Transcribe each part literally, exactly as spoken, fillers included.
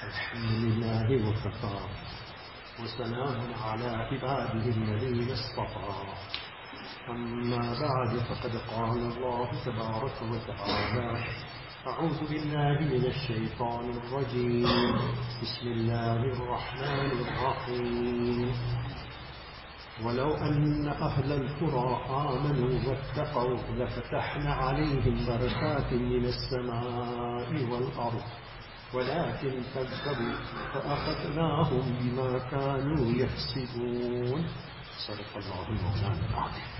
الحمد لله وكفى وسلام على عباده الذين اصطفى أما بعد فقد قال الله تبارك وتعالى أعوذ بالله من الشيطان الرجيم بسم الله الرحمن الرحيم ولو أن أهل القرى آمنوا واتقوا لفتحنا عليهم بركات من السماء والأرض ولكن كذبوا فأخذناهم بما كانوا يكسبون صدق الله المولان العظيم.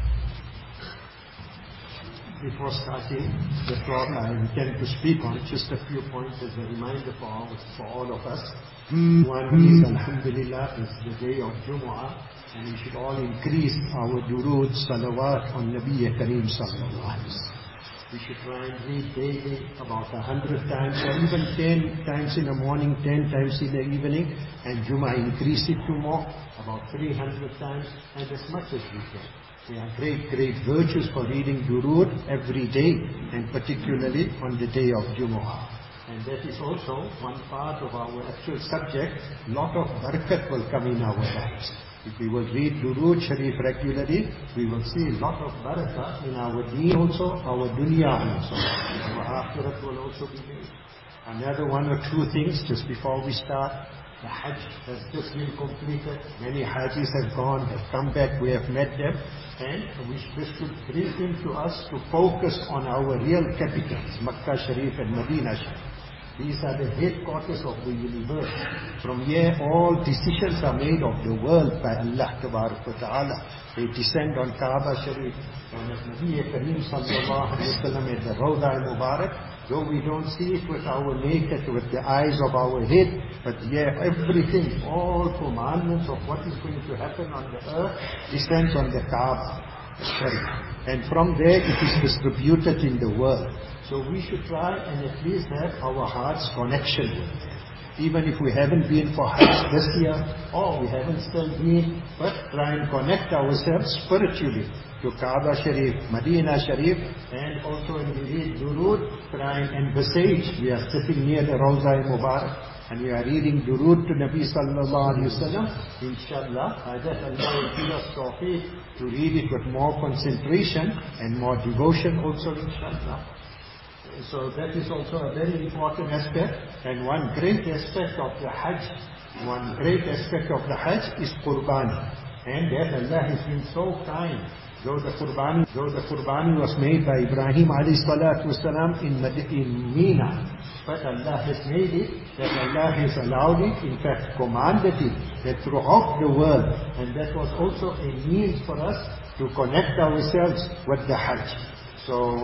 Before starting the talk, I intend to speak on just a few points as a reminder for all, for all of us. One is, Alhamdulillah, is the day of Jumu'ah, and we should all increase our durood, salawat on Nabi Kareem sallallahu alaihi wasallam. We should try and read daily about a hundred times, or even ten times in the morning, ten times in the evening, and Jumu'ah increase it to more, about three hundred times, and as much as we can. There are great, great virtues for reading durood every day, and particularly on the day of Jumu'ah. And that is also one part of our actual subject. A lot of barakat will come in our lives. If we will read durood sharif regularly, we will see a lot of barakah in our deen also, our dunya also. Our akhirat will also be made. Another one or two things just before we start. The Hajj has just been completed. Many Hajjis have gone, have come back, we have met them. And we should bring into us to focus on our real capitals, Makkah Sharif and Medina Sharif. These are the headquarters of the universe. From here all decisions are made of the world by Allah Ta'ala. They descend on Kaaba Sharif. And as Nabi Kareem sallallahu alayhi wa sallam at the Rawda al-Mubarak, though we don't see it with our naked, with the eyes of our head, but yeah, everything, all commandments of what is going to happen on the earth descends on the Kaaba Sharif. And from there it is distributed in the world. So we should try and at least have our heart's connection with it. Even if we haven't been for Hajj this year, or we haven't still been, but try and connect ourselves spiritually to Kaaba Sharif, Medina Sharif, and also when we read durood, try and envisage. We are sitting near the Rawza Mubarak, and we are reading durood to Nabi sallallahu alayhi wa sallam. Inshallah, I guess Allah will give us tawfiq to read it with more concentration and more devotion also, inshallah. So that is also a very important aspect. And one great aspect of the Hajj, one great aspect of the Hajj is Qurbani. And that Allah has been so kind. Though the Qurbani, though the Qurbani was made by Ibrahim alayhi salatu wasalam in, in Mina, but Allah has made it, that Allah has allowed it, in fact commanded it, that throughout the world. And that was also a means for us to connect ourselves with the Hajj. So,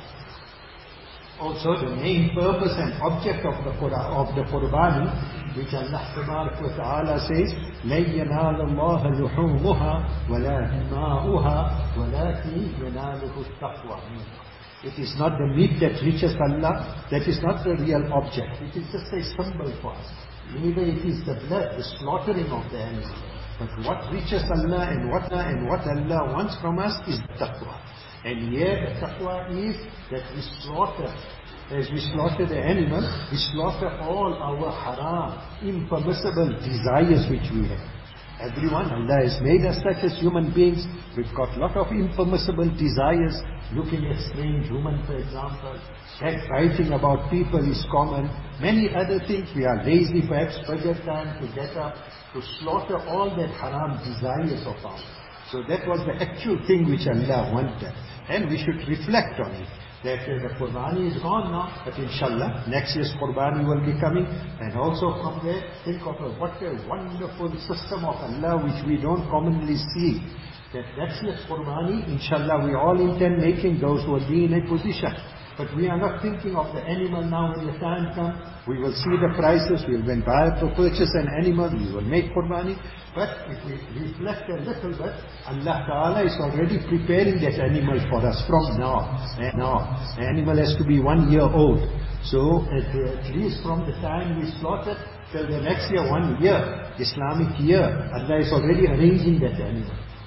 also the main purpose and object of the Quran, of the Qurbani, which Allah Ta'ala says, لَن يَنَالَ اللَّهَ لُحُومُهَا وَلَا دِمَاؤُهَا وَلَكِنْ يَنَالُهُ التَّقْوَى مِنكُمْ. It is not the meat that reaches Allah, that is not the real object. It is just a symbol for us. Neither it is the blood, the slaughtering of the animal. But what reaches Allah and what, and what Allah wants from us is taqwa. And here the taqwa is that we slaughter, as we slaughter the animal, we slaughter all our haram, impermissible desires which we have. Everyone, Allah has made us such as human beings. We've got a lot of impermissible desires. Looking at strange women, for example. Backbiting about people is common. Many other things. We are lazy, perhaps forget time to get up, to slaughter all that haram desires of ours. So that was the actual thing which Allah wanted. And we should reflect on it. That uh, the Qurbani is gone now, but inshallah, next year's Qurbani will be coming. And also from there, think of a, what a wonderful system of Allah which we don't commonly see. That next year's Qurbani, inshallah, we all intend making those who will be in a position. But we are not thinking of the animal now. When the time comes, we will see the prices, we will then buy to purchase an animal, we will make Qurbani. But if we reflect a little bit, Allah Ta'ala is already preparing that animal for us from now. And now, the animal has to be one year old. So at, at least from the time we slaughter till the next year, one year, Islamic year, Allah is already arranging that animal.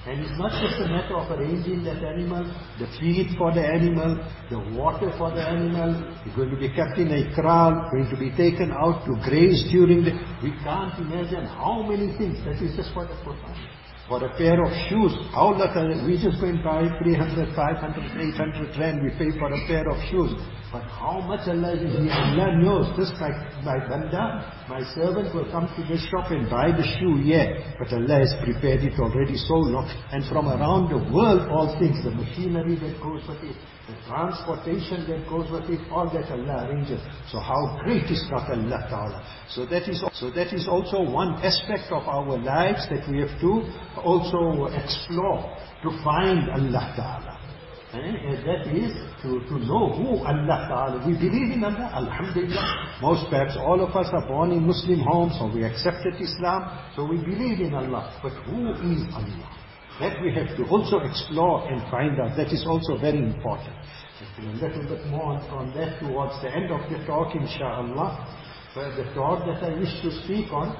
And it's not just a matter of arranging that animal, the feed for the animal, the water for the animal. It's going to be kept in a kraal, going to be taken out to graze during the... We can't imagine how many things. That is just for the Quran. For a pair of shoes, how much we just go and buy three hundred, five hundred, eight hundred rand, we pay for a pair of shoes. But how much Allah is here? Allah knows. Just like my banda, my servant will come to this shop and buy the shoe, yeah. But Allah has prepared it already so long. And from around the world, all things, the machinery that goes with it, the transportation that goes with it, all that Allah arranges. So how great is not Allah Ta'ala? So that is so that is also one aspect of our lives that we have to also explore to find Allah Ta'ala. And that is to, to know who Allah Ta'ala. We believe in Allah, Alhamdulillah. Most perhaps all of us are born in Muslim homes, or we accepted Islam, so we believe in Allah. But who is Allah? That we have to also explore and find out. That is also very important. A little bit more on that towards the end of the talk, inshaAllah. But the thought that I wish to speak on,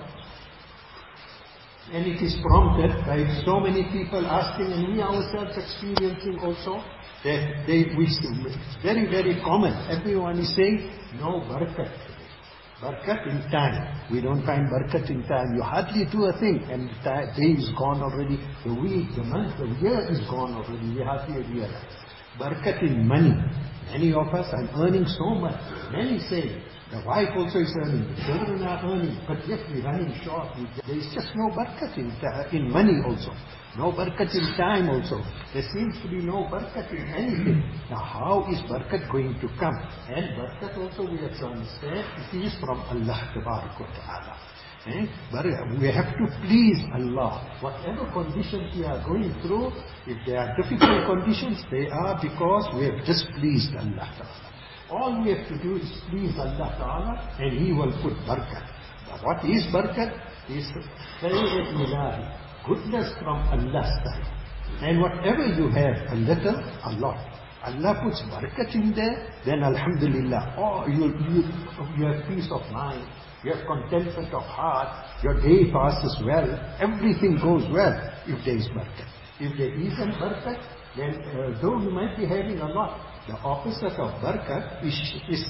and it is prompted by so many people asking, and we ourselves experiencing also, that they, we, it's very, very common. Everyone is saying, no barakat. Barakat in time. We don't find barakat in time. You hardly do a thing, and the day is gone already. The week, the month, the year is gone already. We hardly realize. Barakat in money. Many of us are earning so much. Many say, the wife also is earning, the children are earning, but yet we're running short. There is just no barakat in, in money also. No barakat in time also. There seems to be no barakat in anything. Now how is barakat going to come? And barakat also we have to understand, it is from Allah Ta'ala. Eh? But we have to please Allah. Whatever conditions we are going through, if they are difficult conditions, they are because we have displeased Allah Ta'ala. All we have to do is please Allah Ta'ala, and He will put barakat. What is barakat? Is khayr ilahi, goodness from Allah's side. And whatever you have, a little, a lot, Allah puts barakat in there, then Alhamdulillah, oh, you, you, you have peace of mind, you have contentment of heart, your day passes well, everything goes well if there is barakat. If there isn't barakat, then uh, though you might be having a lot, the opposite of barakat is, is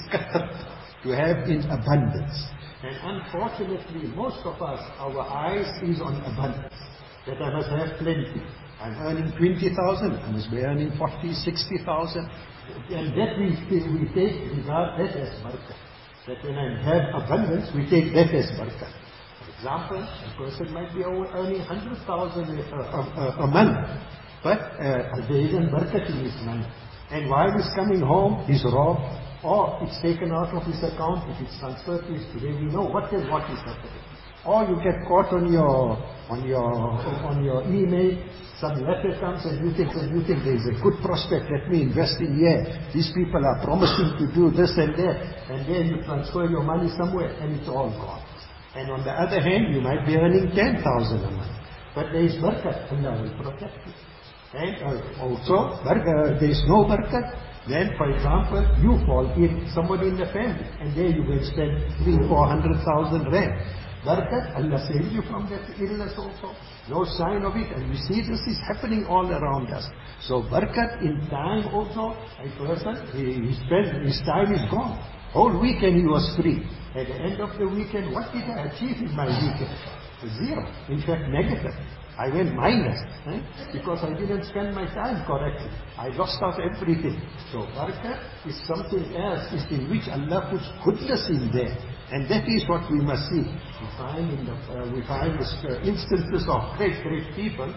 to have in abundance. And unfortunately, most of us, our eyes is on abundance. That I must have plenty. I'm earning twenty thousand, I must be earning forty, sixty thousand. And that we, we take, regard that as barakat. That when I have abundance, we take that as barakat. For example, a person might be earning one hundred thousand a, a, a month, but uh, there isn't barakat in his money. And while he's coming home, he's robbed, or it's taken out of his account, if it's transferred to his today, we know what is what is happening. Or you get caught on your on your on your email, some letter comes and you think and you think there is a good prospect, let me invest in here. These people are promising to do this and that, and then you transfer your money somewhere and it's all gone. And on the other hand, you might be earning ten thousand a month, but there is barakat, Allah will protect you. And uh, also, uh, there is no barakat, then for example, you fall in, somebody in the family, and there you will spend three, four hundred thousand rand. Barakat, Allah saves you from that illness also. No sign of it, and we see this is happening all around us. So barakat in time also, a person, he, he spent, his time is gone. Whole weekend he was free. At the end of the weekend, what did I achieve in my weekend? Zero. In fact, negative. I went minus, eh? because I didn't spend my time correctly. I lost out everything. So barakat is something else, is in which Allah puts goodness in there. And that is what we must see. We find in the, uh, we find this, uh, instances of great, great people.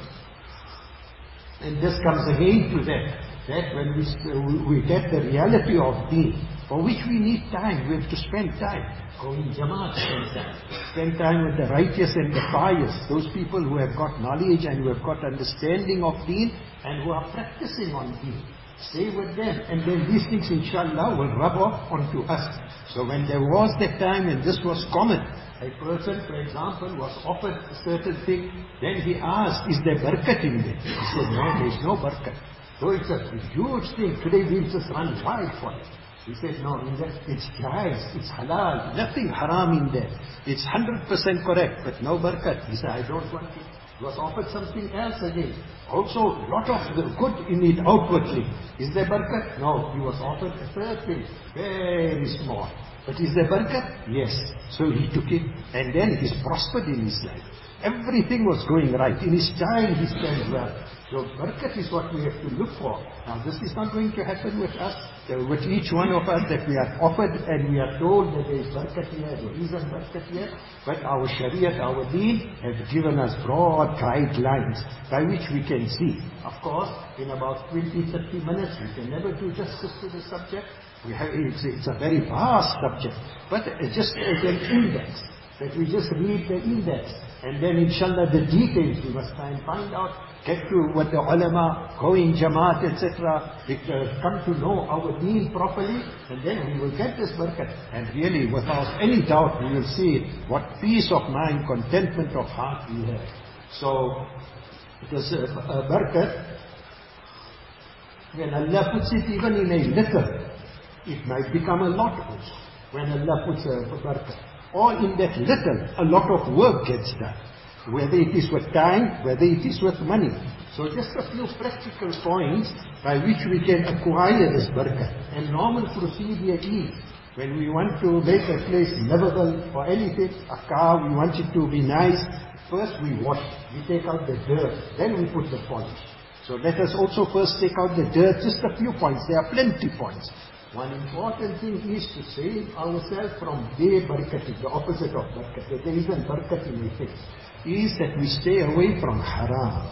And this comes again to that. That when we, uh, we get the reality of deen, for which we need time, we have to spend time. Go in Jamaat, spend time. Spend time with the righteous and the pious, those people who have got knowledge and who have got understanding of deen and who are practicing on deen. Stay with them, and then these things inshallah will rub off onto us. So when there was that time and this was common, a person, for example, was offered a certain thing, then he asked, is there barakat in it? He said, no, there is no barakat. So it's a huge thing. Today we'll just run wild for it. He said, no, in that, it's jais, it's halal, nothing haram in there. It's one hundred percent correct, but no barakat. He said, I don't want it. He was offered something else again. Also, lot of the good in it outwardly. Is there barakat? No. He was offered a third thing, very small. But is there barakat? Yes. So he took it, and then he's prospered in his life. Everything was going right. In his child, he spent well. So barakat is what we have to look for. Now this is not going to happen with us, uh, with each one of us, that we are offered and we are told that there is barakat here, there isn't barakat here. But our Shariat, our Deen, has given us broad guidelines by which we can see. Of course, in about twenty, thirty minutes, we can never do justice to the subject. We have, it's, it's a very vast subject. But uh, just as an index, that we just read the index, and then inshallah the details we must try and find out, get to what the ulama, go in Jamaat, et cetera, uh, come to know our deen properly, and then we will get this barakat. And really, without any doubt, we will see what peace of mind, contentment of heart we have. So, this uh, uh, barakat, when Allah puts it even in a little, it might become a lot also. When Allah puts a barakat. Or in that little, a lot of work gets done. Whether it is with time, whether it is with money. So just a few practical points by which we can acquire this barakat. And normal procedure is, when we want to make a place livable or anything, a car, we want it to be nice, first we wash it. We take out the dirt, then we put the polish. So let us also first take out the dirt, just a few points. There are plenty points. One important thing is to save ourselves from the barakat, the opposite of barakat. There isn't barakat in the face. Is that we stay away from haram.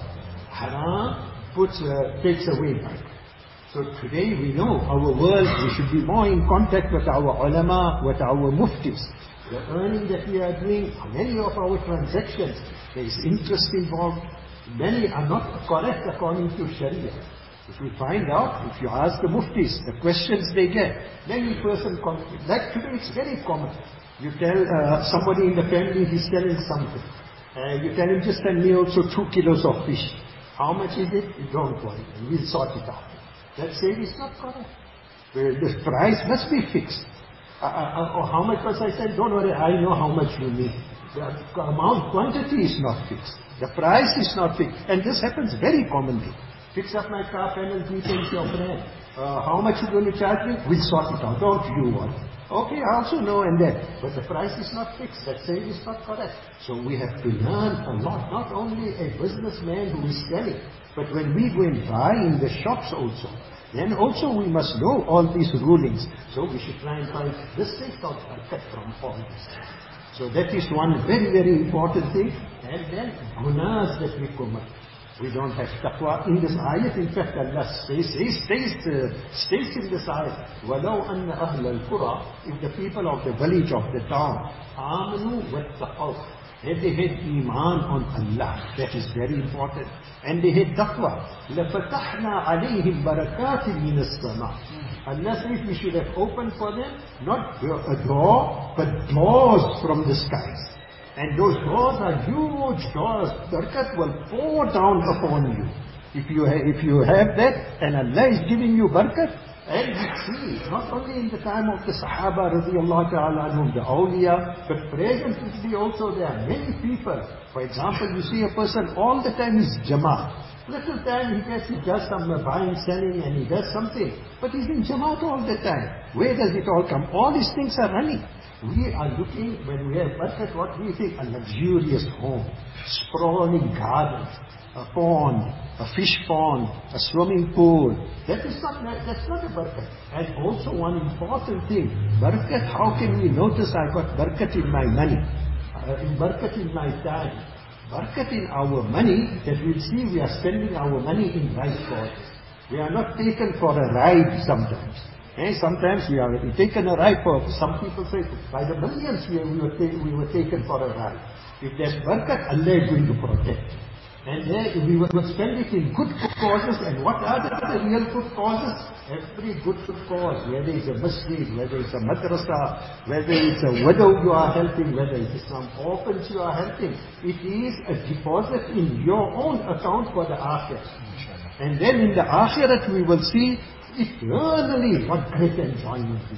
Haram puts, uh, takes away barakat. So today we know our world, we should be more in contact with our ulama, with our muftis. The earning that we are doing, many of our transactions, there is interest involved. Many are not correct according to Sharia. If we find out, if you ask the muftis, the questions they get, many person, like today it's very common. You tell uh, somebody in the family he's selling something. Uh, you tell him, just send me also two kilos of fish. How much is it? You don't worry, we'll sort it out. That saying is not correct. The, the price must be fixed. Uh, uh, uh, how much must I sell? Don't worry, I know how much you need. The amount, quantity is not fixed. The price is not fixed. And this happens very commonly. Fix up my car panel, three things your friend. Uh, how much you going to charge me? We'll sort it out. Don't you worry. Okay, I also know and then. But the price is not fixed. That sale is not correct. So we have to learn a lot. Not only a businessman who is selling, but when we go and buy in the shops also, then also we must know all these rulings. So we should try and find this thing called barakat from all this. So that is one very, very important thing. And then gunas that we commit. We don't have taqwa. In this ayat, in fact, Allah says, says, says, uh, states in this ayat, وَلَوْ أَنَّ أَهْلَ الْقُرَى, if the people of the village, of the town, آمَنُوا وَاتَّقَوْا, if they had iman on Allah, that is very important, and they had taqwa, لَفَتَحْنَا عَلَيْهِمْ بَرَكَاتٍ مِنَ السَّمَاءِ. Allah says we should have opened for them, not a door, but doors from the skies. And those doors are huge doors. Barakat will pour down upon you. If you, ha if you have that, and Allah is giving you barakat, and we see, not only in the time of the Sahaba, radiallahu ta'ala anhum, the awliya, but presently also there are many people. For example, you see a person all the time is Jamaat. Little time he gets, he does some buying, selling, and he does something. But he's in Jamaat all the time. Where does it all come? All these things are running. We are looking, when we have barakat, what we think? A luxurious home, sprawling gardens, a pond, a fish pond, a swimming pool. That is not, that's not a barakat. And also one important thing, barakat, how can we notice I got barakat in my money, uh, in barakat in my time, barakat in our money, that we'll see we are spending our money in right causes. We are not taken for a ride sometimes. And sometimes we are taken a ride for, some people say, by the millions we, we, were, we were taken for a ride. If there's barakat, Allah is going to protect. And then we will spend it in good causes. And what are the, the real good causes? Every good cause, whether it's a masjid, whether it's a madrasa, whether it's a widow you are helping, whether it's some orphans you are helping, it is a deposit in your own account for the akhirat. And then in the akhirat we will see eternally what great enjoyment we get.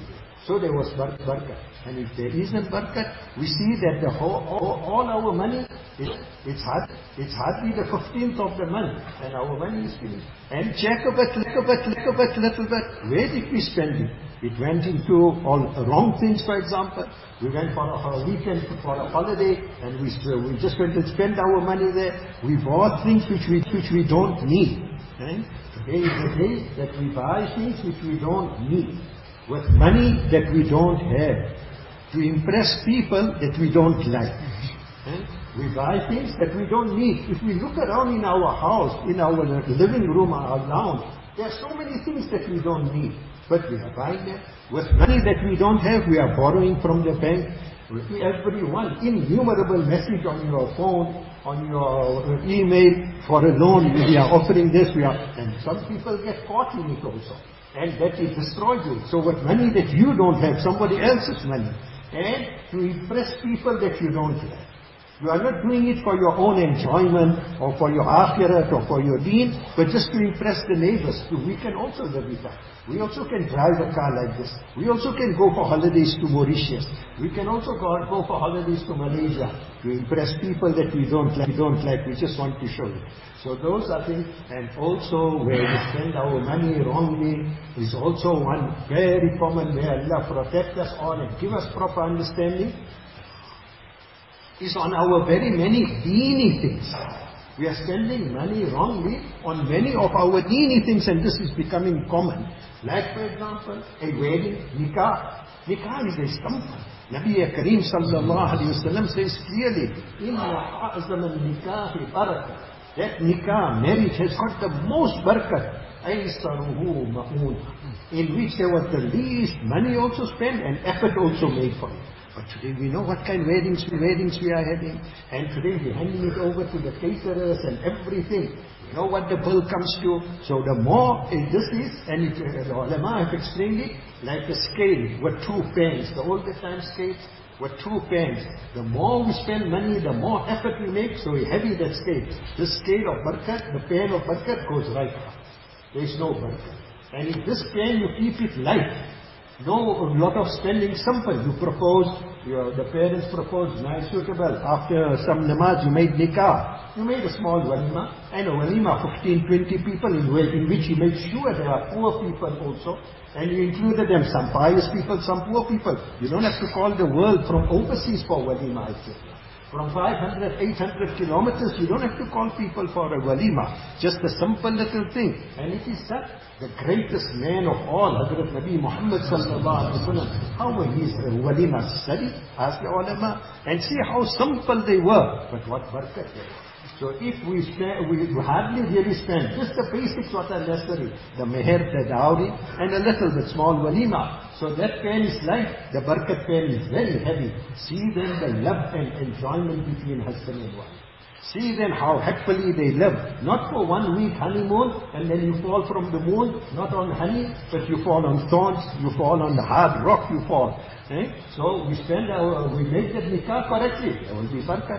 So there was bar barakat. And if there isn't barakat, we see that the whole, all, all our money, it, it's, hard, it's hardly the fifteenth of the month, and our money is finished. And check a bit, little bit, little bit, little bit, where did we spend it? It went into all wrong things, for example. We went for a, for a weekend, for a holiday, and we, we just went to spend our money there. We bought things which we, which we don't need. Right? Today is the day that we buy things which we don't need, with money that we don't have, to impress people that we don't like. Right? We buy things that we don't need. If we look around in our house, in our living room, our lounge, there are so many things that we don't need. But we are buying them. With money that we don't have, we are borrowing from the bank. Everyone, innumerable message on your phone, on your email for a loan, we are offering this, we are, and some people get caught in it also. And that it destroys you. So with money that you don't have, somebody else's money, and to impress people that you don't like. You are not doing it for your own enjoyment, or for your akhirat, or for your deen, but just to impress the neighbors. So we can also live it up. We also can drive a car like this. We also can go for holidays to Mauritius. We can also go, go for holidays to Malaysia, to impress people that we don't like. We don't like. We just want to show you. So those are things, and also where we spend our money wrongly is also one very common. May Allah protect us all and give us proper understanding. Is on our very many deeny things. We are spending money wrongly on many of our deeny things, and this is becoming common. Like, for example, a wedding, nikah. Nikah is a stampa. Nabi Kareem sallallahu alayhi wa sallam says clearly, Inna a'zam al-nikah barakah. That nikah, marriage, has got the most barakat. Aysaruhu ma'un. In which there was the least money also spent and effort also made for it. But today we know what kind of weddings, weddings we are having. And today we're handing it over to the caterers and everything. You know what the bill comes to. So the more eh, this is, and it, uh, the ulama have explained it, like a scale with two pens. The older time scales with two pens. The more we spend money, the more effort we make, so we heavy that scale. The scale of barakat, the pen of barakat goes right up. There is no barakat. And if this pen you keep it light, no lot of spending, simple. You propose, your, the parents propose, nice, suitable. After some namaz, you made nikah. You made a small walima, and a walima, fifteen, twenty people, in, in which you made sure there are poor people also. And you included them, some pious people, some poor people. You don't have to call the world from overseas for walima, et cetera. From five hundred, eight hundred kilometers, you don't have to call people for a walima. Just a simple little thing. And it is that the greatest man of all, Hazrat Nabi Muhammad sallallahu alaihi wasallam, how were his walima studied? Ask the ulama and see how simple they were. But what barakat they were. So if we spend, we hardly really spend just the basics what are necessary, the meher, the dowry, and a little bit small walima. So that pen is light, the barakat pen is very heavy. See then the love and enjoyment between husband and wife. See then how happily they live. Not for one week honeymoon, and then you fall from the moon, not on honey, but you fall on thorns, you fall on the hard rock, you fall. Eh? So we spend our, we make that nikah correctly, there will be barakat.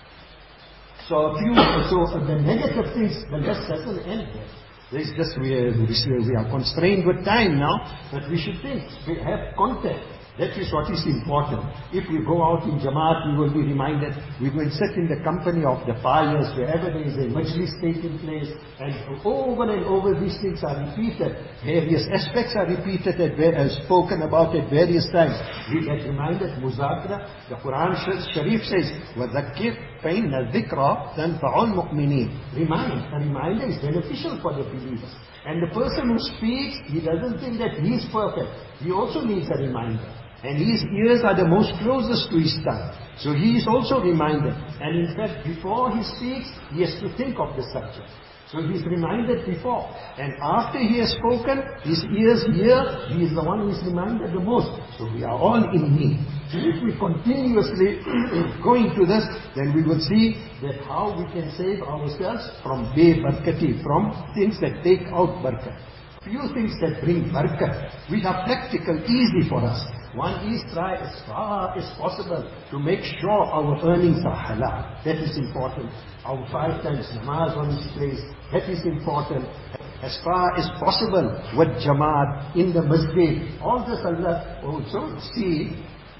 So, few, so the negative things, the list doesn't end there. There's just, we are, we are constrained with time now, but we should think, we have contact. That is what is important. If we go out in Jamaat, we will be reminded, we will sit in the company of the pious, wherever there is a majlis taking place, and over and over these things are repeated. Various aspects are repeated, at, uh, spoken about at various times. We get reminded, Muzakra, the Quran Sharif says, وَذَكِّرْ فَإِنَّ الذِّكْرَ تَنْفَعُ الْمُؤْمِنِينَ. Remind, a reminder is beneficial for the believers. And the person who speaks, he doesn't think that he is perfect. He also needs a reminder. And his ears are the most closest to his tongue. So he is also reminded. And in fact, before he speaks, he has to think of the subject. So he is reminded before. And after he has spoken, his ears hear, he is the one who is reminded the most. So we are all in need. So if we continuously go into this, then we will see that how we can save ourselves from be-barakati, from things that take out barakat. Few things that bring barakat, which are practical, easy for us. One is try as far as possible to make sure our earnings are halal. That is important. Our five times namaz on this place, that is important. as far as possible with Jamaat in the masjid. All this Allah also see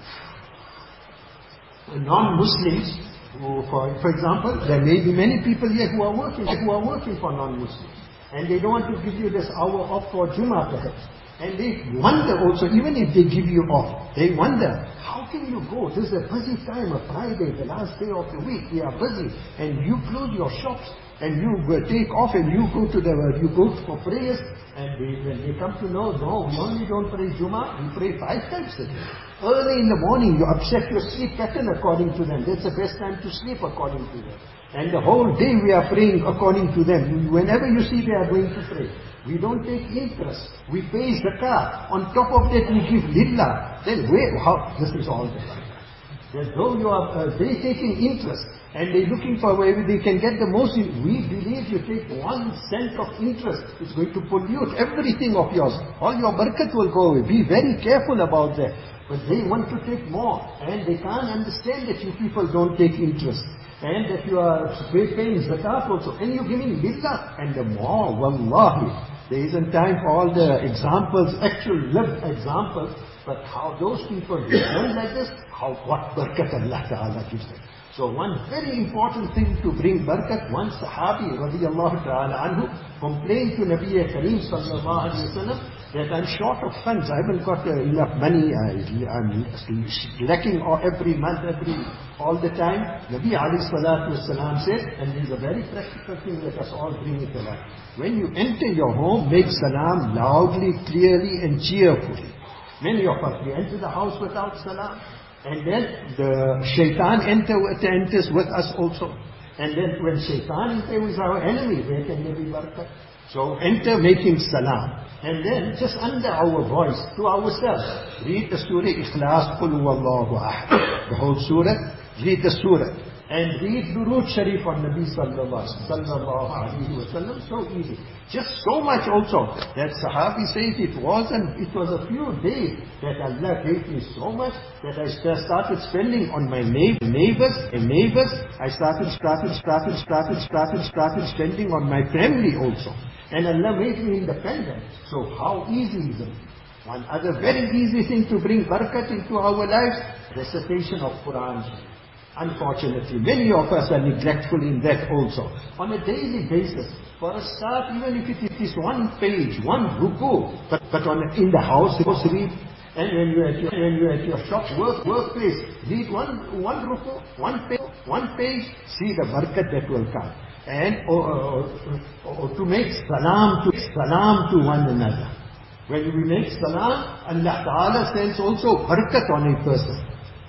non-Muslims, who, for, for example, there may be many people here who are working, who are working for non-Muslims. And they don't want to give you this hour off for Jummah perhaps. And they wonder also, even if they give you off, they wonder, how can you go? This is a busy time, a Friday, the last day of the week, we are busy. And you close your shops, and you take off, and you go to the, you go for prayers, and they, when they come to know, no, we only don't pray Jummah, we pray five times a day. Early in the morning, you upset your sleep pattern according to them. That's the best time to sleep according to them. And the whole day we are praying according to them. Whenever you see they are going to pray. We don't take interest. We pay zakah. On top of that we give lillah. Then where, how, this is all the time. As though you are, uh, they taking interest. And they looking for where they can get the most. We believe you take one cent of interest, it's going to pollute everything of yours. All your barakat will go away. Be very careful about that. But they want to take more. And they can't understand that you people don't take interest. And that you are paying zakat also. And you're giving lillah. And the more, wallahi. There isn't time for all the examples, actual lived examples. But how those people learn like this, how what barakat Allah Ta'ala gives them. So one very important thing to bring barakat, one Sahabi radiyallahu ta'ala anhu complained to Nabi Kareem sallallahu alayhi wa sallam that I'm short of funds, I haven't got uh, enough money, I, I'm lacking every month, every, all the time. Nabi alayhi salatu wasalam said, and this is a very practical thing, let us all bring it alive. When you enter your home, make salam loudly, clearly and cheerfully. Many of us, we enter the house without salam. And then the shaitan enter, enters with us also. And then when shaitan enters, our enemy, where can there be barakat? So enter making salam. And then just under our voice, to ourselves, read the surah Ikhlas, Qul Huwallahu Ahad. The whole surah, read the surah. And read Durood Sharif on Nabi sallallahu alayhi wa sallam. So easy. Just so much also that Sahabi says it wasn't, it was a few days that Allah gave me so much that I started spending on my neighbors and neighbors. I started, started, started, started, started, started spending on my family also. And Allah made me independent. So how easy is it? One other very easy thing to bring barakat into our lives, recitation of Quran. Unfortunately, many of us are neglectful in that also. On a daily basis, for a start, even if it is one page, one ruku, but, but on, in the house, read, and when you're at your, when you're at your shop, work, workplace, read one, one ruku, one page, one page, see the barakat that will come. And or, or, or, or to make salam to, salam to one another. When we make salam, Allah Ta'ala sends also barakat on a person.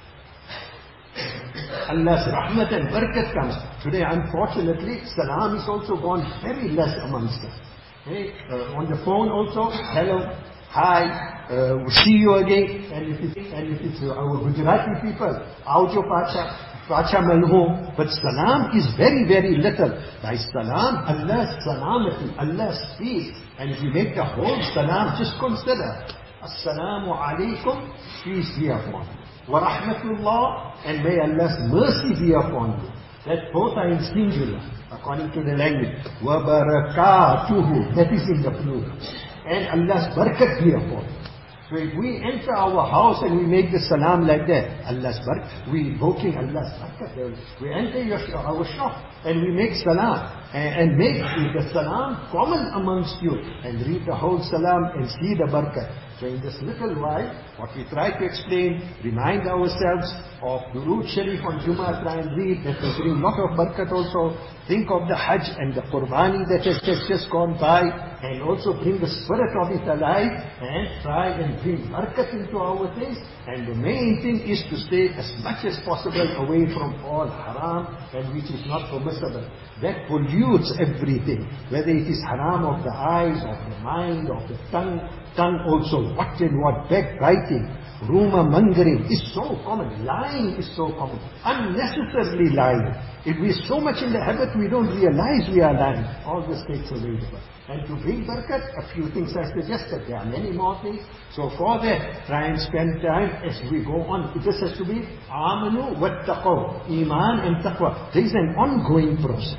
Allah's rahmat and barakat comes. Today, unfortunately, salam is also gone very less amongst us. Hey, uh, on the phone also, hello, hi, uh, we'll see you again. And if it's, and if it's uh, our Gujarati people, aujo pacha, pacha malho. But salam is very, very little. By salam, Allah's salamati, Allah's peace. And if you make the whole salam, just consider, Assalamu alaikum, peace be upon you. Wa rahmatullah, and may Allah's mercy be upon you. That both are in singular, according to the language. Wa barakatuhu, that is in the plural. And Allah's barakat be upon you. So if we enter our house and we make the salam like that, Allah's barakat, we invoking Allah's barakat. We enter your, our shop and we make salam. And, and make the salam common amongst you. And read the whole salam and see the barakat. So in this little while, what we try to explain, remind ourselves of Durood Sharif on Jummah, try and read, that will bring lot of barakat also. Think of the Hajj and the Qurbani that has just gone by, and also bring the spirit of it alive, and try and bring barakat into our things. And the main thing is to stay as much as possible away from all haram, and which is not permissible. That pollutes everything, whether it is haram of the eyes, of the mind, of the tongue, tongue also, what and what, backbiting, rumor mongering is so common, lying is so common, unnecessarily lying. If we are so much in the habit, we don't realize we are lying. All this takes away from us. And to bring barakat, a few things I suggested, there are many more things. So for that, try and spend time as we go on. This has to be amanu wattaqaw, iman and taqwa. There is an ongoing process.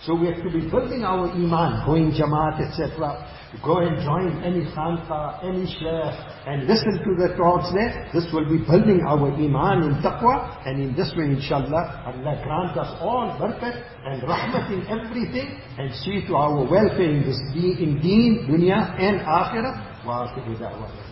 So we have to be building our iman, going Jamaat, et cetera. Go and join any khanqa, any shaykh, and listen to the talks there. This will be building our iman in taqwa, and in this way, inshallah, Allah grant us all barakat and rahmat in everything, and see to our welfare in this deen, in deen, dunya and akhirah. Wa akhiru da'wana.